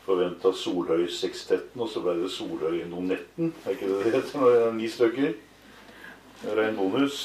forventet Solhøy-sekstetten, og så ble det Solhøy-nonetten. Er ikke det det heter når det er 9 stykker? Det er en bonus.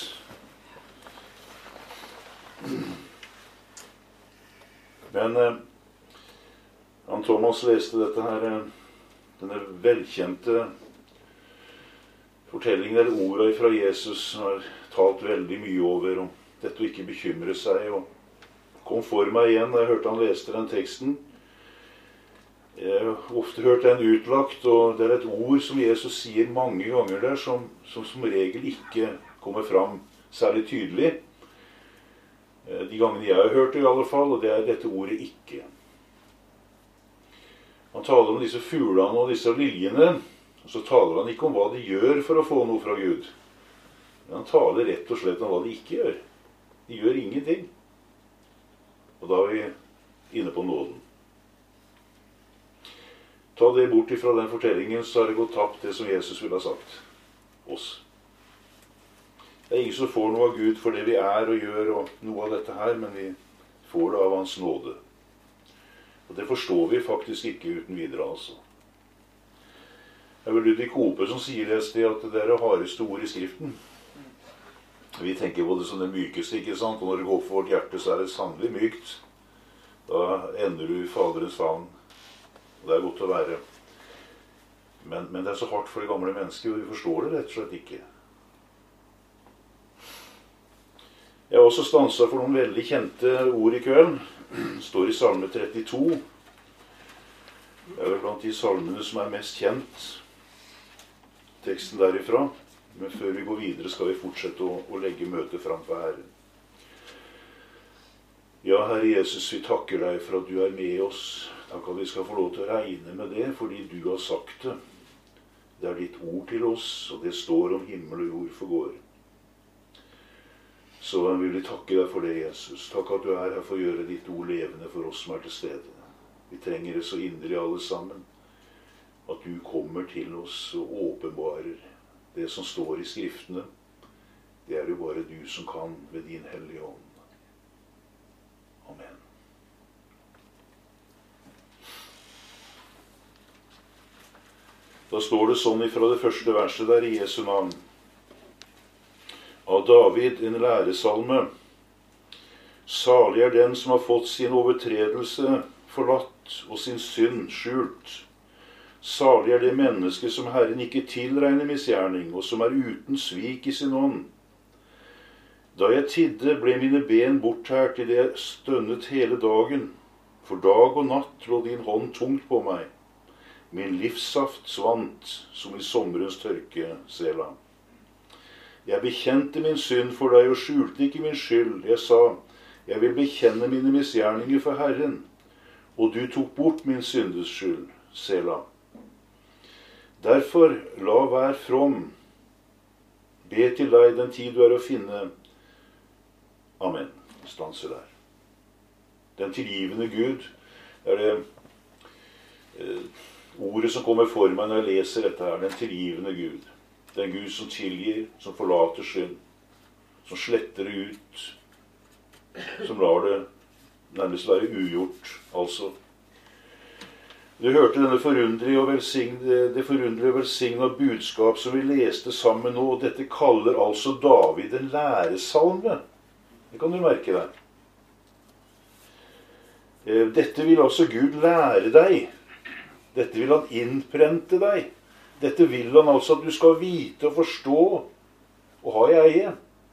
Men Thomas leste dette her, denne velkjente fortellingen eller ordet fra Jesus som har talt veldig mye over om dette å ikke bekymre seg, og kom for meg igjen da jeg hørte han leste den teksten. Jeg har ofte hørt den utlagt, og det er et ord som Jesus sier mange ganger der, som regel ikke kommer fram særlig tydelig. De gangene jeg har hørt det i alle fall, og det er dette ordet ikke. Han taler om disse fuglene og disse liljene, og så taler han ikke om hva de gjør for å få noe fra Gud. Men han taler rett og slett om hva de ikke gjør. De gjør ingenting. Og da er vi inne på nåden. Ta det bort ifra den fortellingen, så har det gått tapt det som Jesus ville ha sagt oss. Det er ingen som får noe av Gud for det vi er og gjør og noe av dette her, men vi får det av hans nåde. Og det forstår vi faktisk ikke uten videre, altså. Det er vel Ludvig Hope som sier det sted at det er det hardeste ord i Skriften. Vi tenker på det som det mykeste, ikke sant? Og når det går opp for vårt hjerte, så er det sannelig mykt. Da ender du i Faderens favn. Og det er godt å være. Men det er så hardt for det gamle mennesket, og vi forstår det rett og slett ikke. Jeg har også stanset for noen veldig kjente ord i kveld. Det står i Salme 32. Det er vel blant de salmene som er mest kjent. Teksten derifra. Men før vi går videre skal vi fortsette å legge møtet fram for Herren. Ja, Herre Jesus, vi takker deg for at du er med oss. Takk at vi skal få lov til å regne med det, fordi du har sagt det. Det er ditt ord til oss, og det står om himmel og jord forgår. Så vil vi takke deg for det, Jesus. Takk at du er her for å gjøre ditt ord levende for oss som er til stede. Vi trenger det så inderlig alle sammen. At du kommer til oss og åpenbarer det som står i Skriftene. Det er jo bare du som kan ved din hellige ånd. Amen. Da står det sånn ifra det første verset der i Jesu navn. Av David, en læresalme. Salig er den som har fått sin overtredelse forlatt og sin synd skjult. Salig er det menneske som Herren ikke tilregner misgjerning, og som er uten svik i sin ånd. Da jeg tidde, ble mine ben borttært i det jeg stønnet hele dagen. For dag og natt lå din hånd tungt på meg. Min livssaft svant som i sommerens tørke, Sela. Jeg bekjente min synd for deg og skjulte ikke min skyld. Jeg sa, jeg vil bekjenne mine misgjerninger for Herren, og du tok bort min syndes skyld, Sela. Derfor la vær from, be til deg den tid du er å finne. Amen. Stanser der. Den tilgivende Gud er det ordet som kommer for meg når jeg leser dette her. Den tilgivende Gud. Den Gud som tilgir, som forlater synd, som sletter det ut, som lar det nærmest være ugjort, altså. Du hørte denne forunderlige og velsigna budskap som vi leste sammen nå, og dette kaller altså David en læresalme. Det kan du merke deg. Dette vil altså Gud lære deg. Dette vil han innprente deg. Dette vil han altså at du skal vite og forstå og ha i eie.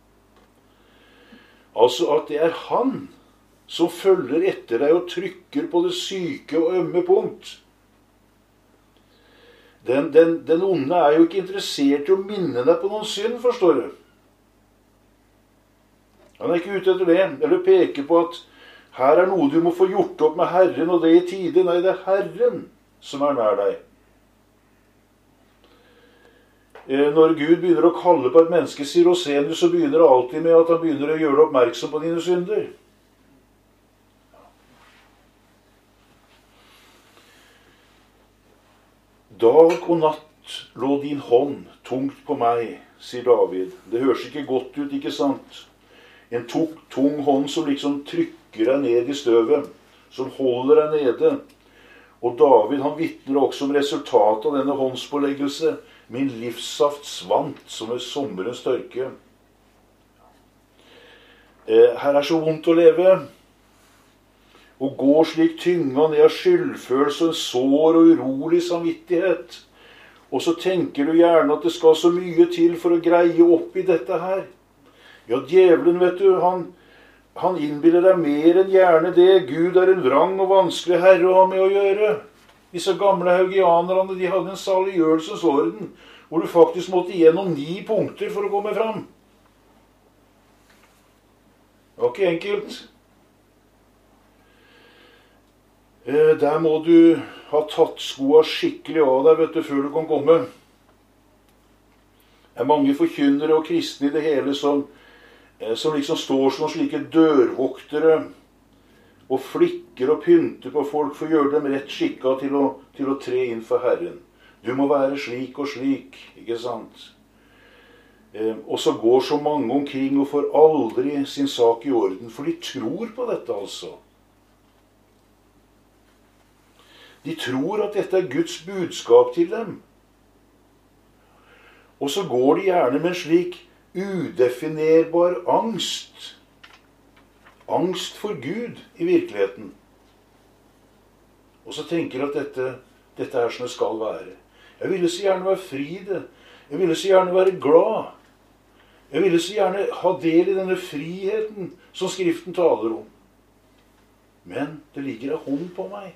Altså at det er han som følger etter deg og trykker på det syke og ømme punkt. Den onde er jo ikke interessert i å minne deg på noen synd, forstår du. Han er ikke ute etter det, eller peker på at her er noe du må få gjort opp med Herren, og det i tide. Nei, det er Herren som er nær deg. Når Gud begynner å kalle på et menneske, sier Rosenius, så begynner det alltid med at han begynner å gjøre deg oppmerksom på dine synder. Dag og natt lå din hånd tungt på meg, sier David. Det høres ikke godt ut, ikke sant? En tung hånd som liksom trykker deg ned i støvet, som holder deg nede. Og David, han vitner også om resultatet av denne håndspåleggelse. Min livssaft svant som ved sommerens tørke. Her er så vondt å leve. Og gå slik tynga ned av skyldfølelse og en sår og urolig samvittighet. Og så tenker du gjerne at det skal så mye til for å greie opp i dette her. Ja, djevelen, vet du, han innbiller deg mer enn gjerne det. Gud er en vrang og vanskelig herre å ha med å gjøre. Disse gamle haugianerne, de hadde en saliggjørelsens orden, hvor du faktisk måtte gjennom 9 punkter for å komme fram. Det var ikke enkelt. Der må du ha tatt skoa skikkelig av deg, vet du, før du kan komme. Det er mange forkynnere og kristne i det hele som liksom står som slike dørvoktere og flikker og pynter på folk for å gjøre dem rett skikka til å tre inn for Herren. Du må være slik og slik, ikke sant? Og så går så mange omkring og får aldri sin sak i orden, for de tror på dette altså. De tror at dette er Guds budskap til dem. Og så går de gjerne med en slik udefinerbar angst. Angst for Gud i virkeligheten. Og så tenker de at dette er som det skal være. Jeg ville så gjerne være fri i det. Jeg ville så gjerne være glad. Jeg ville så gjerne ha del i denne friheten som Skriften taler om. Men det ligger en hånd på meg.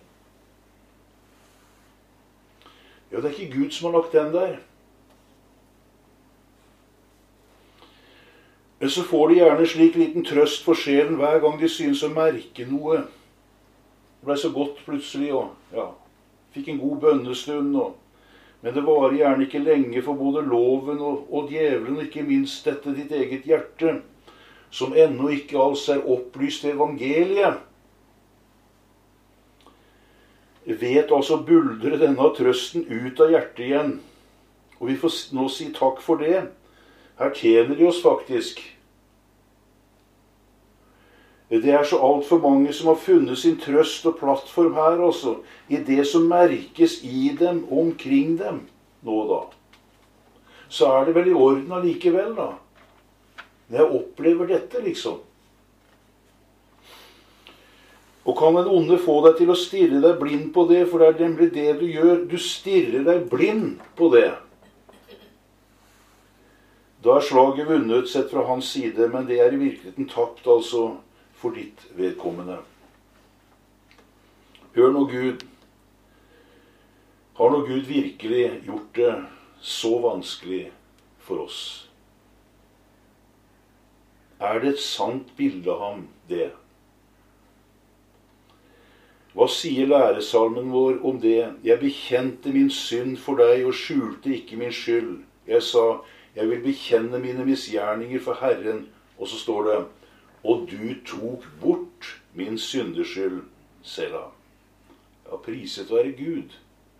Ja, det er ikke Gud som har lagt den der. Men så får de gjerne slik liten trøst for sjelen hver gang de synes å merke noe. Det ble så godt plutselig, og ja, fikk en god bønnestund, men det varer gjerne ikke lenge for både loven og djevelen, og ikke minst dette ditt eget hjerte, som ennå ikke alls er opplyst i evangeliet. Vet altså buldre denne trøsten ut av hjertet igjen. Og vi får nå si takk for det. Her tjener de oss faktisk. Det er så alt for mange som har funnet sin trøst og plattform her også, i det som merkes i dem og omkring dem nå da. Så er det vel i orden allikevel da. Når jeg opplever dette liksom. Og kan den onde få deg til å stirre deg blind på det, for det er nemlig det du gjør. Du stirrer deg blind på det. Da er slaget vunnet sett fra hans side, men det er i virkeligheten tapt altså for ditt vedkommende. Hør nå Gud. Har nå Gud virkelig gjort det så vanskelig for oss? Er det et sant bilde av ham, det? Hva sier læresalmen vår om det? Jeg bekjente min synd for deg og skjulte ikke min skyld. Jeg sa, jeg vil bekjenne mine misgjerninger for Herren. Og så står det, og du tok bort min syndeskyld, Selah. Ja, priset være Gud.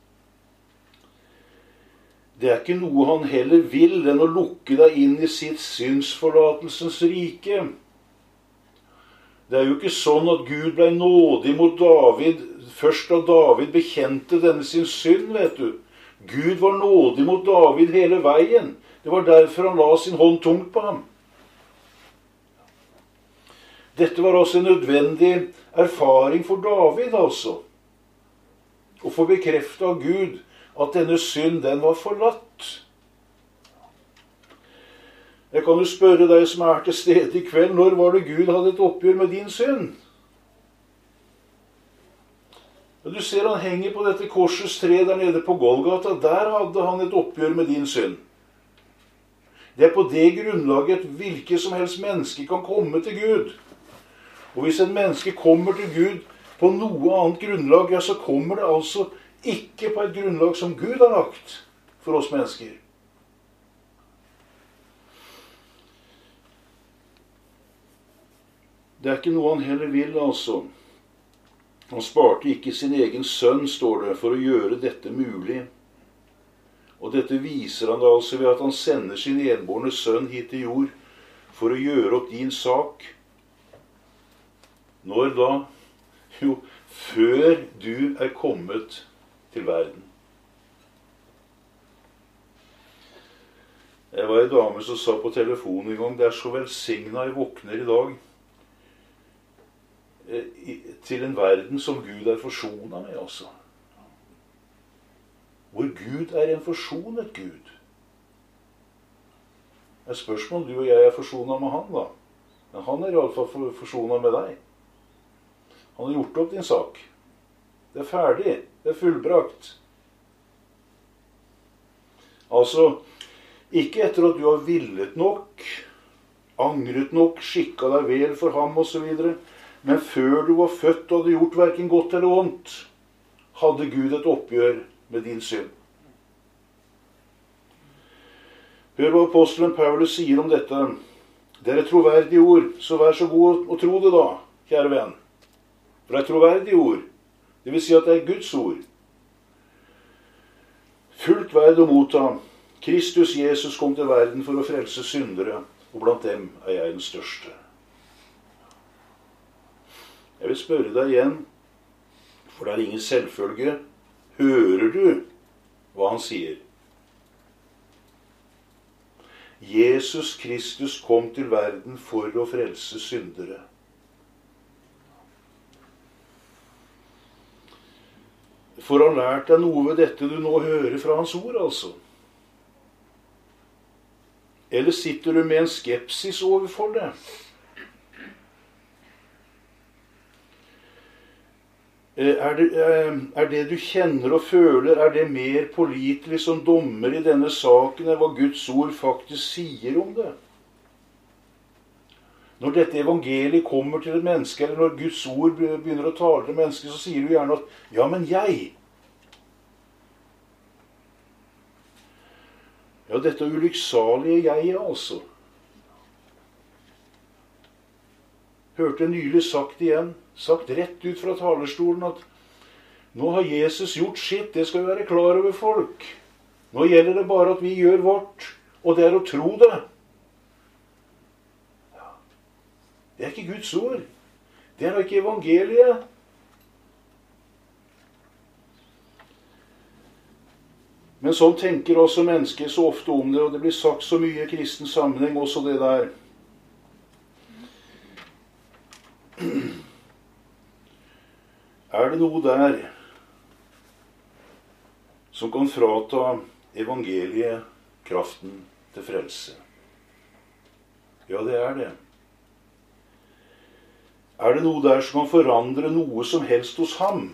Det er ikke noe han heller vil enn å lukke deg inn i sitt synsforlatelsens rike. Det er jo ikke sånn at Gud ble nådig mot David først da David bekjente denne sin synd, vet du. Gud var nådig mot David hele veien. Det var derfor han la sin hånd tungt på ham. Dette var også en nødvendig erfaring for David, altså. Å få bekreftet av Gud at denne synd, den var forlatt. Jeg kan jo spørre deg som er til stede i kveld, når var det Gud hadde et oppgjør med din synd? Du ser han henger på dette korsets tre der nede på Golgata. Der hadde han et oppgjør med din synd. Det er på det grunnlaget et hvilket som helst menneske kan komme til Gud. Og hvis en menneske kommer til Gud på noe annet grunnlag, ja, så kommer det altså ikke på et grunnlag som Gud har lagt for oss mennesker. Det er ikke noe han heller vil, altså. Han sparte ikke sin egen sønn, står det, for å gjøre dette mulig. Og dette viser han da altså ved at han sender sin enbårne sønn hit til jord for å gjøre opp din sak. Når da? Jo, før du er kommet til verden. Jeg var en dame som sa på telefonen en gang, det er så velsignet jeg våkner i dag til en verden som Gud er forsonet med, altså. Hvor Gud er en forsonet Gud. Det er spørsmål om du og jeg er forsonet med han, da. Men han er i alle fall forsonet med deg. Han har gjort opp din sak. Det er ferdig. Det er fullbrakt. Altså, ikke etter at du har villet nok, angret nok, skikket deg vel for ham og så videre, men før du var født og hadde gjort hverken godt eller ondt, hadde Gud et oppgjør med din synd. Hør hva apostelen Paulus sier om dette. Det er et troverdig ord, så vær så god å tro det da, kjære venn. For det er et troverdig ord. Det vil si at det er Guds ord. Fullt verd å motta. Kristus Jesus kom til verden for å frelse syndere, og blant dem er jeg den største. Jeg vil spørre deg igjen, for det er ingen selvfølge. Hører du hva han sier? Jesus Kristus kom til verden for å frelse syndere. For han lært deg noe ved dette du nå hører fra hans ord, altså. Eller sitter du med en skepsis overfor det? Er det du kjenner og føler, er det mer pålitelig som dommer i denne saken enn hva Guds ord faktisk sier om det? Når dette evangeliet kommer til et menneske, eller når Guds ord begynner å tale til mennesket, så sier du gjerne at, ja, men jeg. Ja, dette ulykksalige jeg, altså. Hørte nylig sagt igjen, sagt rett ut fra talerstolen at nå har Jesus gjort sitt, det skal vi være klar over folk. Nå gjelder det bare at vi gjør vårt, og det er å tro det. Ja. Det er ikke Guds ord. Det er ikke evangeliet. Men sånn tenker også mennesker så ofte om det, og det blir sagt så mye i kristen sammenheng, også det der. Er det noe der som kan frata evangeliet kraften til frelse? Ja, det er det. Er det noe der som kan forandre noe som helst hos ham?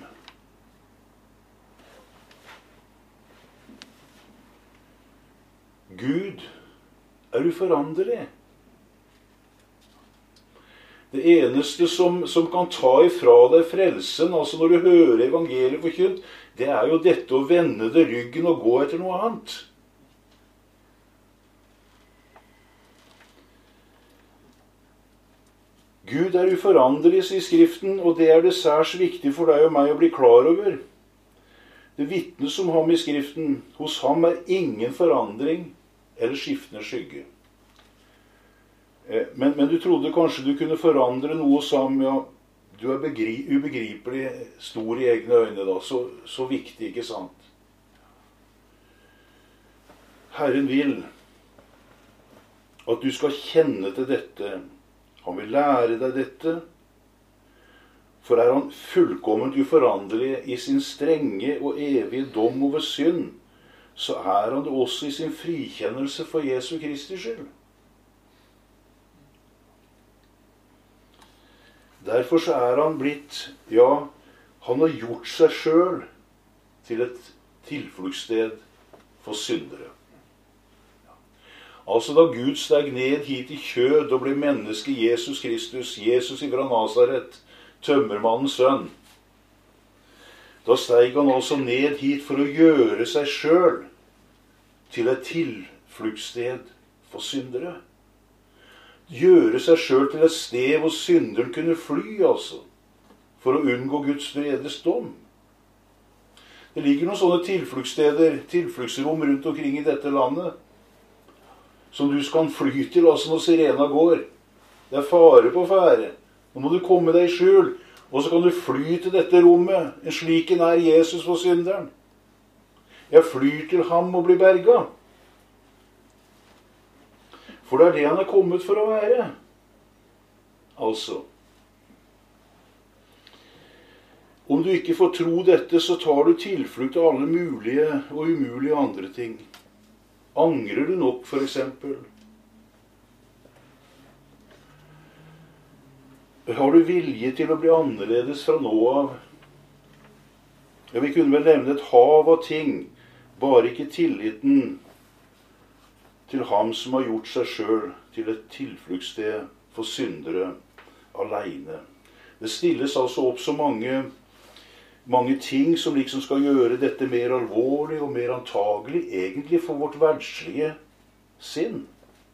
Gud er uforanderlig. Det eneste som kan ta ifra deg frelsen, altså når du hører evangeliet forkynt, det er jo dette å vende det ryggen og gå etter noe annet. Gud er uforanderlig, sier Skriften, og det er det særs viktig for deg og meg å bli klar over. Det vitnes om ham i Skriften. Hos ham er ingen forandring eller skiftende skygge. Men du trodde kanskje du kunne forandre noe som, ja, du er ubegripelig stor i egne øyne da, så viktig, ikke sant? Herren vil at du skal kjenne til dette. Han vil lære deg dette. For er han fullkomment uforanderlig i sin strenge og evige dom over synd, så er han det også i sin frikjennelse for Jesu Kristi skyld. Derfor så er han blitt, ja, han har gjort seg selv til et tilfluktssted for syndere. Altså da Gud steg ned hit i kjød og ble menneske Jesus Kristus, Jesus ifra Nazaret, tømmermannens sønn, da steg han altså ned hit for å gjøre seg selv til et tilfluktssted for syndere. Gjøre seg selv til et sted hvor synderen kunne fly, altså, for å unngå Guds vredes dom. Det ligger noen sånne tilfluktssteder, tilfluktsrom rundt omkring i dette landet, som du skal fly til, altså når sirena går. Det er fare på ferde. Nå må du komme deg i skjul, Og så kan du fly til dette rommet, en slik en er Jesus for synderen. Jeg flyr til ham og blir berga. For det er det han er kommet for å være. Altså, om du ikke får tro dette, så tar du tilflukt av alle mulige og umulige andre ting. Angrer du nok, for eksempel? Har du vilje til å bli annerledes fra nå av? Ja, vi kunne vel nevne et hav av ting, bare ikke tilliten til ham som har gjort seg selv til et tilfluktssted for syndere alene. Det stilles altså opp så mange ting som liksom skal gjøre dette mer alvorlig og mer antagelig, egentlig for vårt verdslige sinn.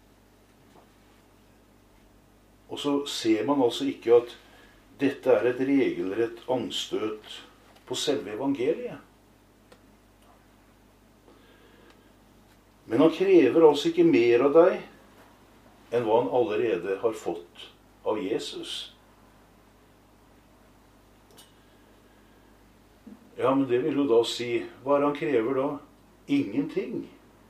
Og så ser man altså ikke at dette er et regelrett anstøt på selve evangeliet. Men han krever altså ikke mer av deg enn hva han allerede har fått av Jesus. Ja, men det vil jo da si, hva er det han krever da? Ingenting.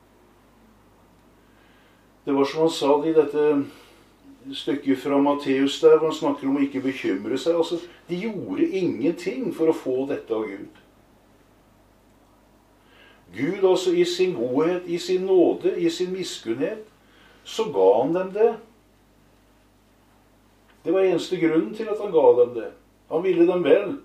Det var som han sa det i dette stykket fra Matteus der, hvor han snakker om å ikke bekymre seg. Altså, de gjorde ingenting for å få dette av Gud. Gud altså i sin godhet, i sin nåde, i sin miskunnhet, så ga han dem det. Det var eneste grunnen til at han ga dem det. Han ville dem vel.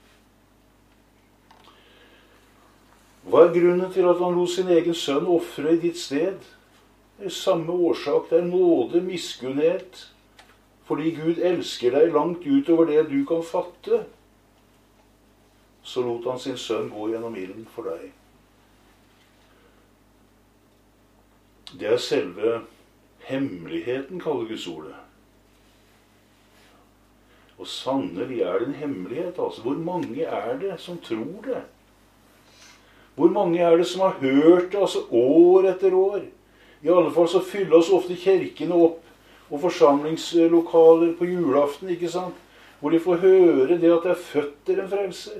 Hva er grunnen til at han lot sin egen sønn ofre i ditt sted? Det er samme årsak. Det er nåde, miskunnhet. Fordi Gud elsker deg langt utover det du kan fatte. Så lot han sin sønn gå gjennom ilden for deg. Det er selve hemmeligheten, kaller Guds ord det. Og sannelig er det en hemmelighet. Altså, hvor mange er det som tror det? Hvor mange er det som har hørt det, altså år etter år? I alle fall så fyller oss ofte kirkene opp, og forsamlingslokaler på julaften, ikke sant? Hvor de får høre det at det er født der en frelser.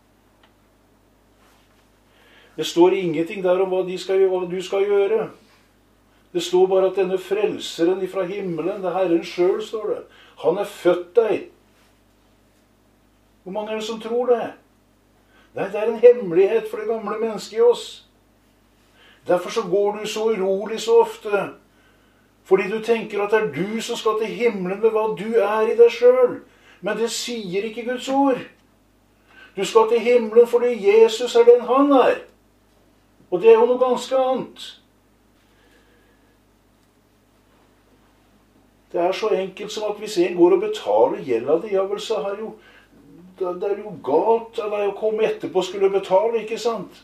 Det står ingenting der om hva du skal gjøre. Det står bare at denne frelseren fra himmelen, det er Herren selv, står det. Han er født deg. Hvor mange er det som tror det? Nei, det er en hemmelighet for det gamle mennesket i oss. Derfor så går du så urolig så ofte. Fordi du tenker at det er du som skal til himmelen med hva du er i deg selv. Men det sier ikke Guds ord. Du skal til himmelen fordi Jesus er den han er. Og det er jo noe ganske annet. Det er så enkelt som at hvis en går og betaler gjelda di, ja vel, så det er jo galt av deg å komme etterpå og skulle betale, ikke sant?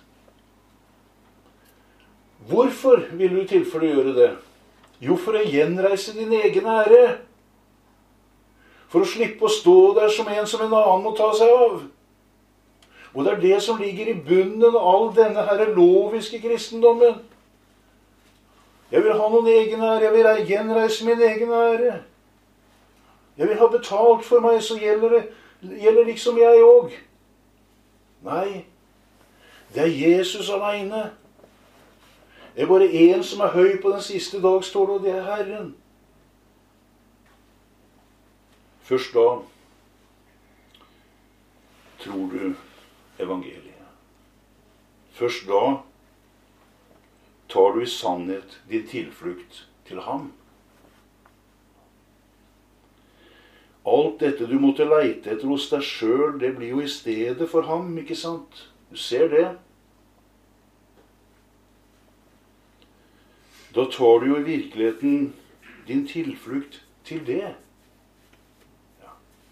Hvorfor vil du i tilfelle gjøre det? Jo, for å gjenreise din egen ære. For å slippe å stå der som en annen må ta seg av. Og det er det som ligger i bunnen av all denne her loviske kristendommen. Jeg vil ha noen egen ære, jeg vil gjenreise min egen ære. Jeg vil ha betalt for meg, så gjelder liksom jeg òg. Nei, det er Jesus alene. Det er bare en som er høy på den siste dag, står det, og det er Herren. Først da tror du evangeliet. Først da tar du i sannhet din tilflukt til ham. Alt dette du måtte leite etter hos deg selv, det blir jo i stedet for ham, ikke sant? Du ser det. Da tar du jo i virkeligheten din tilflukt til det. Ja.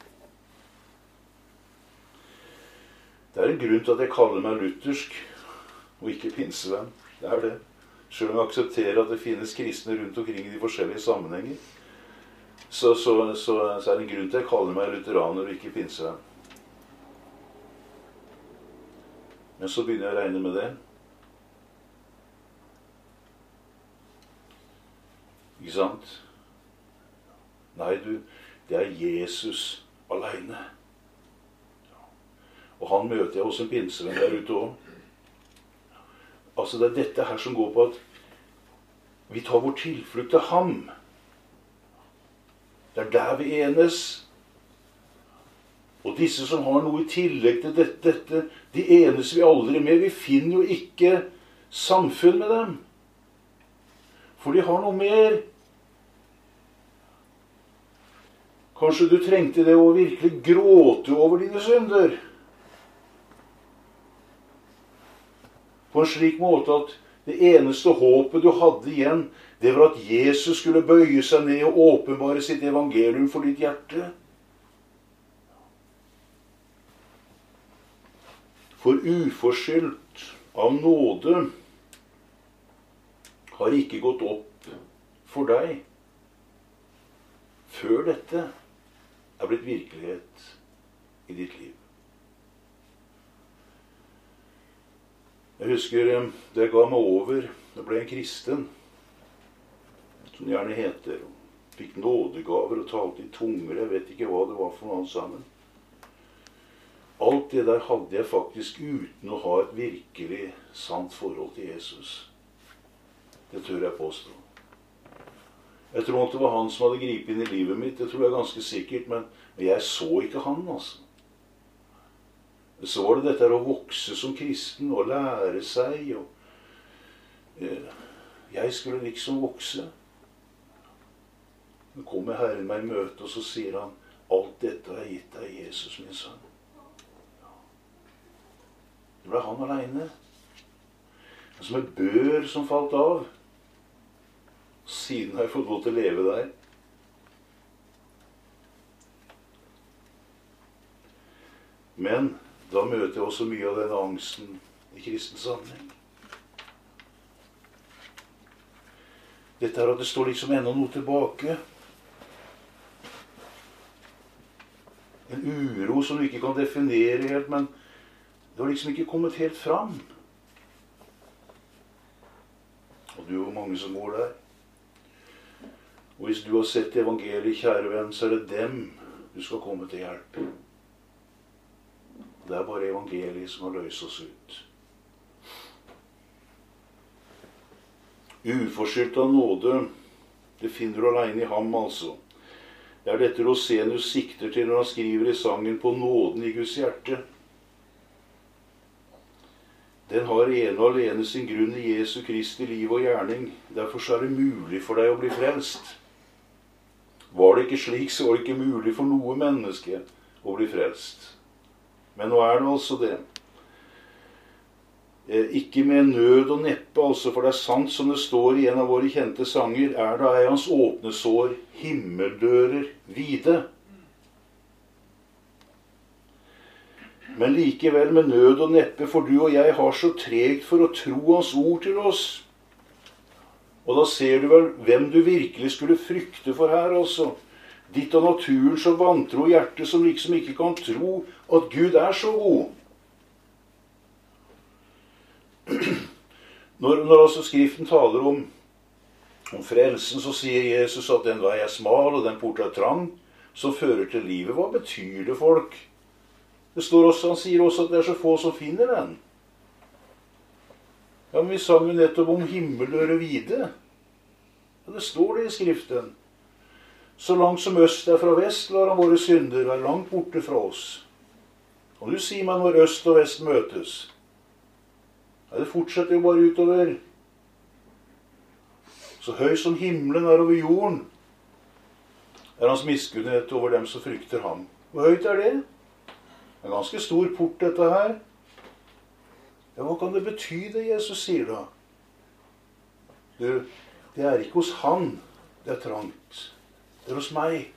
Det er en grunn til at jeg kaller meg luthersk, og ikke pinsevenn. Det er det. Selv om jeg aksepterer at det finnes kristne rundt omkring i de forskjellige sammenhenger, så er det en grunn til at jeg kaller meg lutheraner og ikke pinsevenn. Men så begynner jeg å regne med det. Ikke sant? Nei, det er Jesus alene. Og han møter jeg hos en pinsevenn der ute også. Altså det er dette her som går på at vi tar vår tilflukt til ham. Det er der vi enes. Og disse som har noe i tillegg til dette, de enes vi aldri med. Vi finner jo ikke samfunn med dem. For de har noe mer. Kanskje du trengte det å virkelig gråte over dine synder. På en slik måte at det eneste håpet du hadde igjen, det var at Jesus skulle bøye seg ned og åpenbare sitt evangelium for ditt hjerte. For uforskyldt av nåde har ikke gått opp for deg før dette er blitt virkelighet i ditt liv. Jeg husker da jeg ga meg over, da ble en kristen, som gjerne heter, fikk nådegaver og talte i tunger, jeg vet ikke hva det var for noe sammen. Alt det der hadde jeg faktisk uten å ha et virkelig sant forhold til Jesus. Det tør jeg påstå. Jeg tror at det var han som hadde gripet inn i livet mitt, det tror jeg ganske sikkert, men jeg så ikke han, altså. Så var det dette å vokse som kristen og lære seg, og jeg skulle liksom vokse. Nå kommer Herren meg i møte, og så sier han, alt dette har jeg gitt deg, Jesus, min sønn. Det ble han alene. Som en bør som falt av. Siden har jeg fått lov til å leve der. Men da møter jeg også mye av denne angsten i kristen sammenheng. Dette er at det står liksom enda noe tilbake. En uro som du ikke kan definere helt, men det har liksom ikke kommet helt fram. Og du og mange som går der. Og hvis du har sett evangeliet, kjære venn, så er det dem du skal komme til hjelp. Det er bare evangeliet som har løst oss ut. Uforskyldt av nåde, det finner du alene i ham, altså. Det er dette Rosenius sikter til når han skriver i sangen på nåden i Guds hjerte. Den har ene og alene sin grunn i Jesu Kristi liv og gjerning. Derfor så er det mulig for deg å bli frelst. Var det ikke slik, så var det ikke mulig for noe menneske å bli frelst. Men nå er det altså det. Ikke med nød og neppe, altså, for det er sant som det står i en av våre kjente sanger, er da ei hans åpne sår himmeldører vide. Men likevel med nød og neppe, for du og jeg har så tregt for å tro hans ord til oss. Og da ser du vel hvem du virkelig skulle frykte for her, altså. Ditt av naturen så vantro hjerte som liksom ikke kan tro at Gud er så god. Når altså Skriften taler om frelsen, så sier Jesus at den vei er smal og den port er trang, som fører til livet. Hva betyr det, folk? Det står også, han sier også at det er så få som finner den. Ja, men vi sang jo nettopp om himmeldører vide. Ja, det står det i Skriften. Så langt som øst er fra vest, lar han våre synder være langt borte fra oss. Og du sier meg når øst og vest møtes. Ja, det fortsetter jo bare utover. Så høy som himmelen er over jorden, er hans miskunnhet over dem som frykter ham. Hvor høyt er det? Det er en ganske stor port, dette her. Ja, hva kan det bety det Jesus sier da? Du, det er ikke hos han det er trangt. Det er hos meg.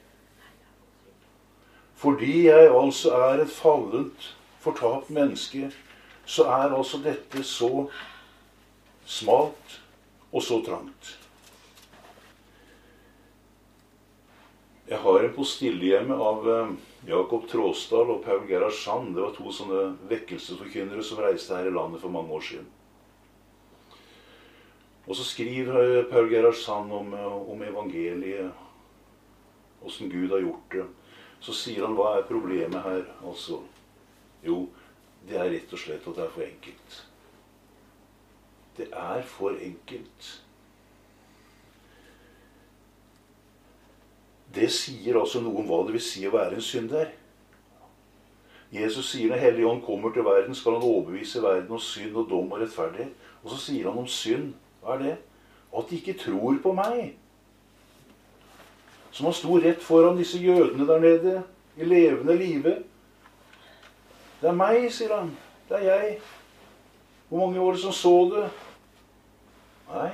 Fordi jeg altså er et fallent, fortapt menneske, så er altså dette så smalt og så trangt. Jeg har en på stillehjemmet av Jakob Tråsdal og Paul Gerhard Sand. Det var to sånne vekkelsesforkynnere som reiste her i landet for mange år siden. Og så skriver Paul Gerhard Sand om evangeliet, hvordan Gud har gjort det. Så sier han, hva er problemet her? Altså, jo, det er rett og slett at det er for enkelt. Det er for enkelt. Det sier altså noe om hva det vil si å være en synder. Jesus sier når Hellige Ånd kommer til verden, skal han overbevise verden om synd og dom og rettferdighet. Og så sier han om synd. Hva er det? At de ikke tror på meg. Som han sto rett foran disse jødene der nede, i levende live. Det er meg, sier han. Det er jeg. Hvor mange var det som så det? Nei.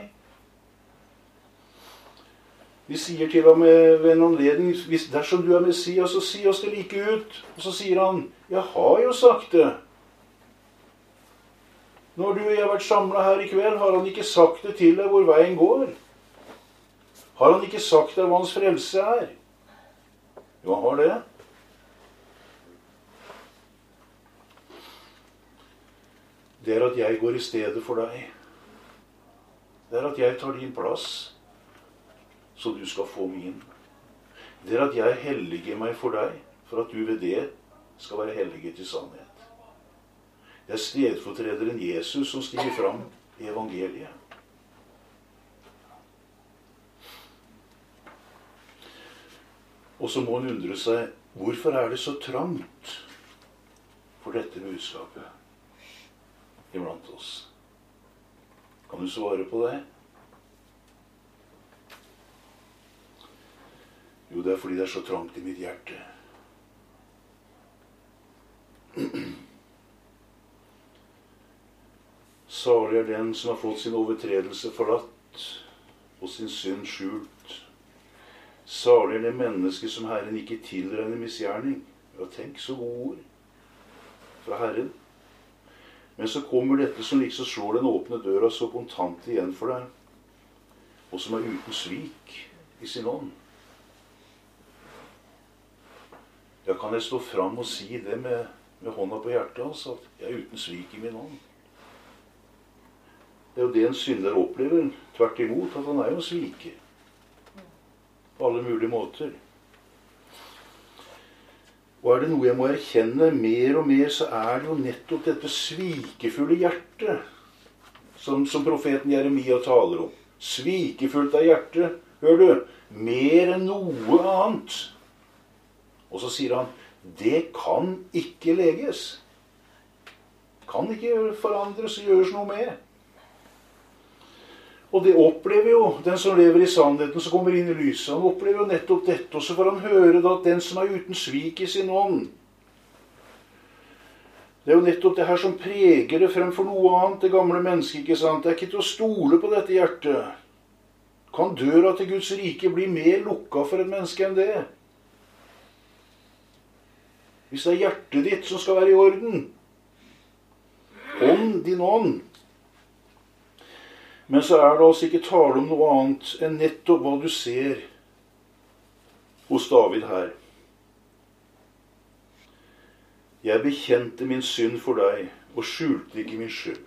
Vi sier til ham ved en anledning, dersom du er Messias, så si oss det like ut. Og så sier han, jeg har jo sagt det. Når du og jeg har vært samlet her i kveld, har han ikke sagt det til deg hvor veien går. Har han ikke sagt deg hva hans frelse er? Jo, han har det. Det er at jeg går i stedet for deg. Det er at jeg tar din plass, så du skal få min. Det er at jeg helliger meg for deg, for at du ved det skal være helliget i sannhet. Det er stedfortrederen Jesus som stiger fram i evangeliet. Og så må han undre seg, hvorfor er det så trangt for dette budskapet iblant oss? Kan du svare på det? Jo, det er fordi det er så trangt i mitt hjerte. Salig er den som har fått sin overtredelse forlatt og sin synd skjult. Salig er det menneske som Herren ikke tilregner misgjerning. Ja, tenk så gode ord fra Herren. Men så kommer dette som liksom slår den åpne døra så kontant igjen for deg, og som er uten svik i sin ånd. Da kan jeg stå fram og si det med hånda på hjertet, altså, at jeg er uten svik i min ånd. Det er jo det en synder opplever, tvert imot, at han er jo en sviker. På alle mulige måter. Og er det noe jeg må erkjenne mer og mer, så er det jo nettopp dette svikefulle hjertet, som profeten Jeremia taler om. Svikefullt av hjertet, hør du, mer enn noe annet. Og så sier han, det kan ikke leges. Kan ikke forandres og gjøres noe med. Og det opplever jo den som lever i sannheten, som kommer inn i lyset. Han opplever jo nettopp dette, og så får han høre da at den som er uten svik i sin ånd. Det er jo nettopp det her som preger det fremfor noe annet, det gamle mennesket, ikke sant? Det er ikke til å stole på dette hjertet. Kan døra til Guds rike bli mer lukka for et menneske enn det? Hvis det er hjertet ditt som skal være i orden. Ånd, din ånd. Men så er det altså ikke tale om noe annet enn nettopp hva du ser hos David her. Jeg bekjente min synd for deg, og skjulte ikke min skyld.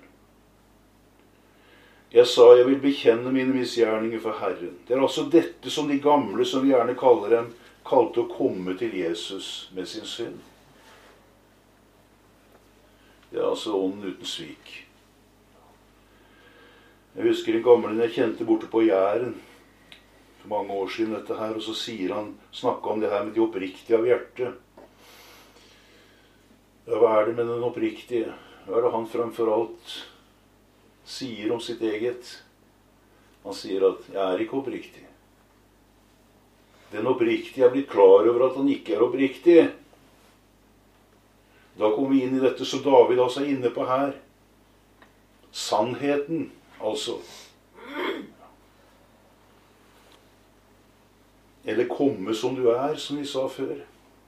Jeg sa jeg vil bekjenne mine misgjerninger for Herren. Det er altså dette som de gamle, som vi gjerne kaller dem, kalte å komme til Jesus med sin synd. Det er altså ånden uten svik. Jeg husker en gammel jeg kjente borte på Jæren for mange år siden dette her, og så sier han, snakket om det her med de oppriktige av hjertet. Ja, hva er det med den oppriktige? Hva er det han fremfor alt sier om sitt eget? Han sier at jeg er ikke oppriktig. Den oppriktige er blitt klar over at han ikke er oppriktig. Da kommer vi inn i dette som David altså er inne på her. Sannheten. Altså, eller komme som du er, som vi sa før.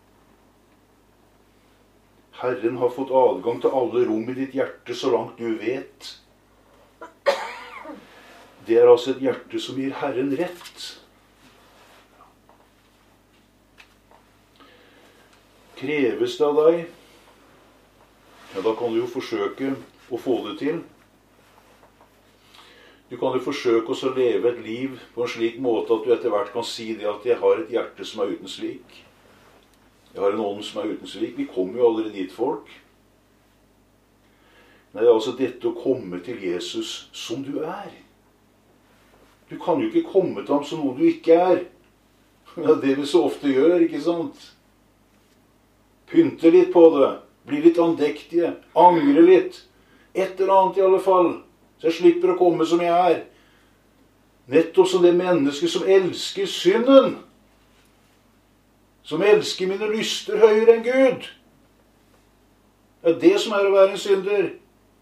Herren har fått adgang til alle rom i ditt hjerte så langt du vet. Det er altså et hjerte som gir Herren rett. Kreves det av deg? Ja, da kan du jo forsøke å få det til. Du kan jo forsøke å leve et liv på en slik måte at du etter hvert kan si det at jeg har et hjerte som er uten svik. Jeg har en ånd som er uten svik. Vi kommer jo aldri dit, folk. Nei, altså dette å komme til Jesus som du er. Du kan jo ikke komme til ham som noe du ikke er. Det er det vi så ofte gjør, ikke sant? Pynte litt på det. Bli litt andektige. Angre litt. Et eller annet i alle fall. Så jeg slipper å komme som jeg er. Nettopp som det mennesket som elsker synden. Som elsker mine lyster høyere enn Gud. Det er det som er å være en synder.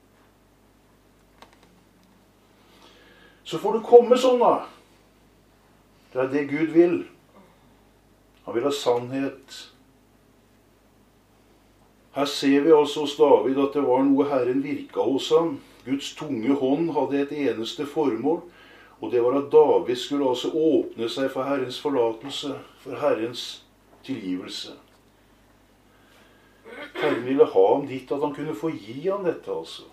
Så får du komme sånn da. Det er det Gud vil. Han vil ha sannhet. Her ser vi altså hos David at det var noe Herren virka hos ham. Guds tunge hånd hadde et eneste formål, og det var at David skulle altså åpne seg for Herrens forlatelse, for Herrens tilgivelse. Herren ville ha ham dit at han kunne få gi ham dette, altså.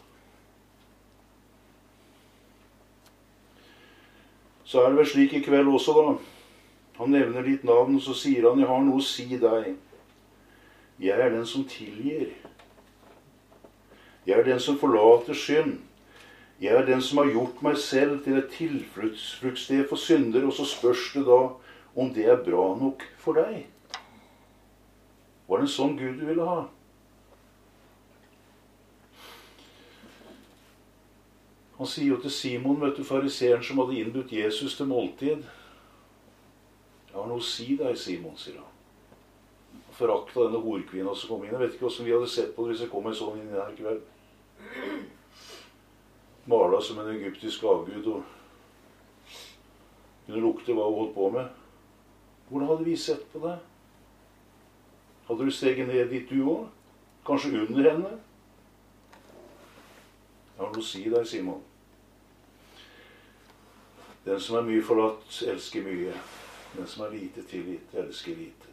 Så er det vel slik i kveld også, da. Han nevner ditt navn, og så sier han, jeg har noe å si deg. Jeg er den som tilgir. Jeg er den som forlater synd. Jeg er den som har gjort meg selv til et tilfluktssted for synder, og så spørs det da om det er bra nok for deg. Var det en sånn Gud du ville ha? Han sier jo til Simon, vet du, fariseren som hadde innbudt Jesus til måltid. Jeg har noe å si deg, Simon, sier han. Han forakta denne horkvinna som kom inn. Jeg vet ikke hvordan vi hadde sett på det hvis jeg kom en sånn inn i her kveld. Mala som en egyptisk avgud, og kunne lukte hva hun holdt på med. Hvordan hadde vi sett på det? Hadde du steget ned dit du også? Kanskje under henne? Jeg har noe å si deg, Simon. Den som er mye forlatt, elsker mye. Den som er lite tilgitt, elsker lite.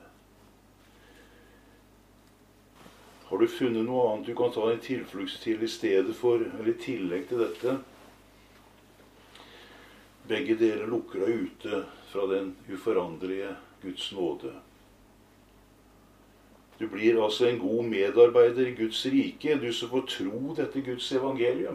Har du funnet noe annet du kan ta en tilflukt til i stedet for, eller i tillegg til dette? Begge deler lukker deg ute fra den uforanderlige Guds nåde. Du blir altså en god medarbeider i Guds rike, du som får tro dette Guds evangelium.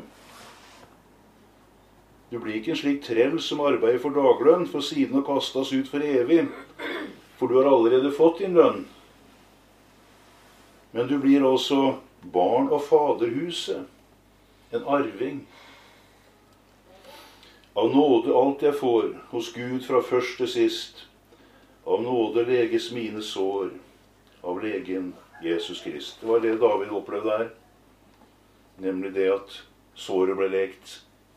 Du blir ikke en slik trell som arbeider for daglønn, for siden å kastes ut for evig, for du har allerede fått din lønn. Men du blir altså barn av faderhuset, en arving. Av nåde alt jeg får, hos Gud fra først til sist, av nåde leges mine sår, av legen Jesus Krist. Det var det David opplevde her. Nemlig det at såret ble lekt.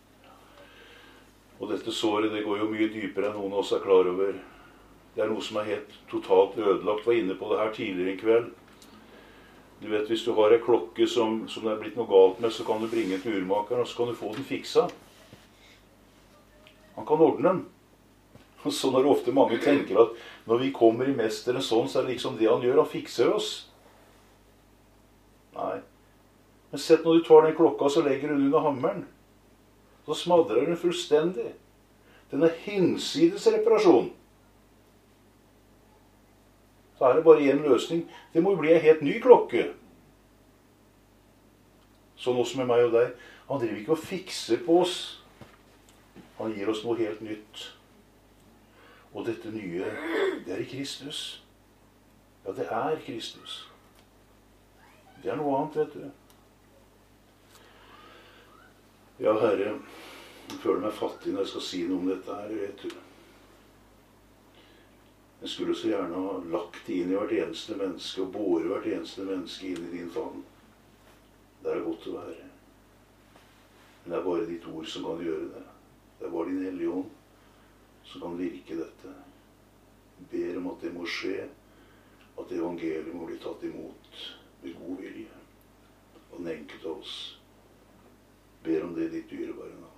Og dette såret, det går jo mye dypere enn noen av oss er klar over. Det er noe som er helt totalt ødelagt. Var inne på det her tidligere i kveld. Du vet, hvis du har en klokke som det er blitt noe galt med, så kan du bringe den til urmakeren, og så kan du få den fiksa. Han kan ordne den. Og sånn er det ofte mange tenker at når vi kommer i mesteren sånn, så er det liksom det han gjør, han fikser oss. Nei. Men sett når du tar den klokka, så legger du under hammeren. Så smadrer den fullstendig. Den er hinsides reparasjon. Så er det bare en løsning. Det må jo bli en helt ny klokke. Sånn også med meg og deg. Han driver ikke og fikser på oss. Han gir oss noe helt nytt. Og dette nye, det er i Kristus. Ja, det er Kristus. Det er noe annet, vet du. Ja, Herre, jeg føler meg fattig når jeg skal si noe om dette her, vet du. Jeg skulle så gjerne ha lagt det inn i hvert eneste menneske, og båret hvert eneste menneske inn i din favn. Det er godt å være. Men det er bare ditt ord som kan gjøre det. Det er bare din hellige ånd som kan virke dette. Jeg ber om at det må skje, at evangeliet må bli tatt imot med god vilje. Og den enkelte av oss ber om det i ditt dyrebare navn.